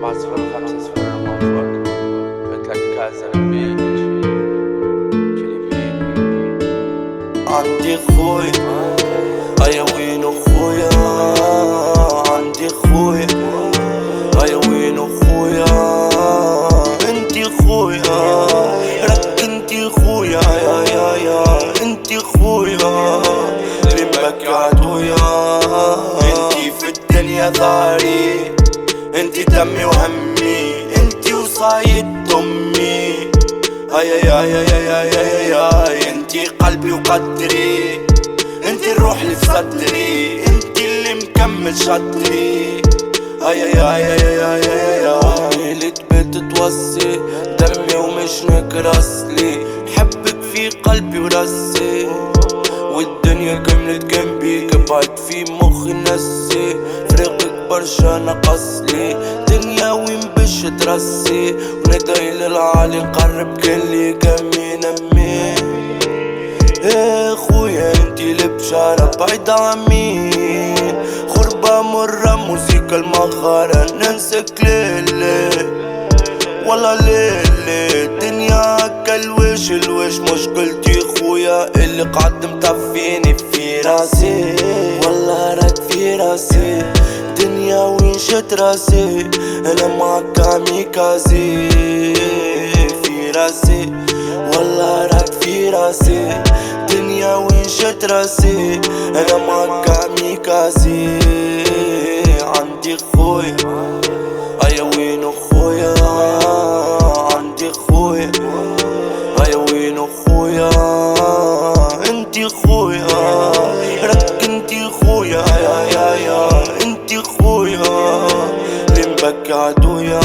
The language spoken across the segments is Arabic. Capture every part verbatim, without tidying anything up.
أربعة صفر خمسة صفر موافق. قلت لك كازا البيت فيليبين. عندي خويا هيا وين اخويا، عندي خويا هيا وين اخويا، انتي خويا رك انتي خويا يا يا يا انتي خويا اللي مبكي عدويا، انتي في الدنيا ظهري، انتي دمي وهمي، انتي وصايد امي، هيا يا يا يا يا يا يا انتي قلبي وقدري، انتي الروح اللي في صدري، انتي اللي مكمل شطري، هيا يا يا يا يا يا يا اللي تبيت توصي دمي ومش نكرسلي، حبك في قلبي وراسي، والدنيا كملت جنبي كبعت في مخي نسي، فريقك برشا نقصلي، دنيا وين باش ترسي، وندعي للعالي نقرب كلي كمي نمي، ايه خويا انتي البشارة بعيد عمي، غربة مرة موسيقى المغارة ننسك ليلي، والله ليلي الدنيا هكا الوش الوش مشكلتي خويا اللي قعد مطفيني في راسي، والله راك في راسي دنيا وين شت راسي، انا معاك كاميكازي في راسي، والله راك في راسي دنيا وين شت راسي، انا معاك كاميكازي، عندي خويا هيا وين اخويا، عندي خويا هيا وين اخويا، انتي خويا رك انتي خويا يا يا يا انتي خويا اللي مبكي عدويا.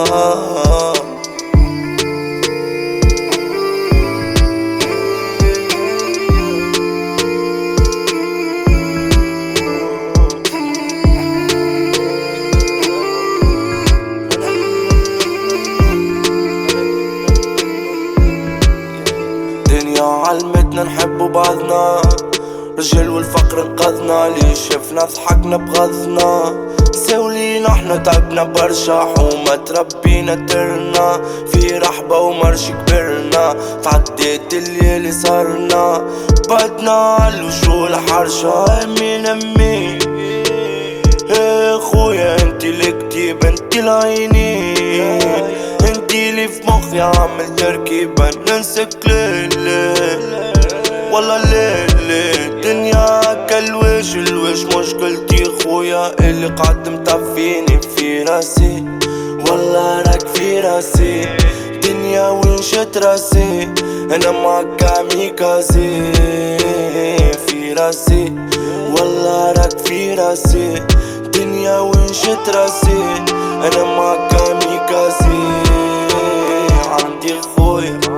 الدنيا علمتنا نحب بعضنا، رجال والفقر انقذنا، لي شفنا ضحكنا بغضنا، ساولينا احنا تعبنا برشا، حومة تربينا ترنا في رحبة ومرش كبرنا، تعديت الليل صارنا بعدنا عالوشول حرشة، امين امي ايه خويا انتي الكتيبة انتي العينين، انتي اللي في مخي عامل تركيبة ننسك ليلي، والله ليلي الدنيا هكا الوش الوش مشكلتي خويا اللي قعد مطفيني في راسي، والله راك في راسي دنيا وين شت راسي، انا معاك كاميكازي في راسي، والله راك في راسي دنيا وين شت راسي، انا معاك كاميكازي، عندي خويا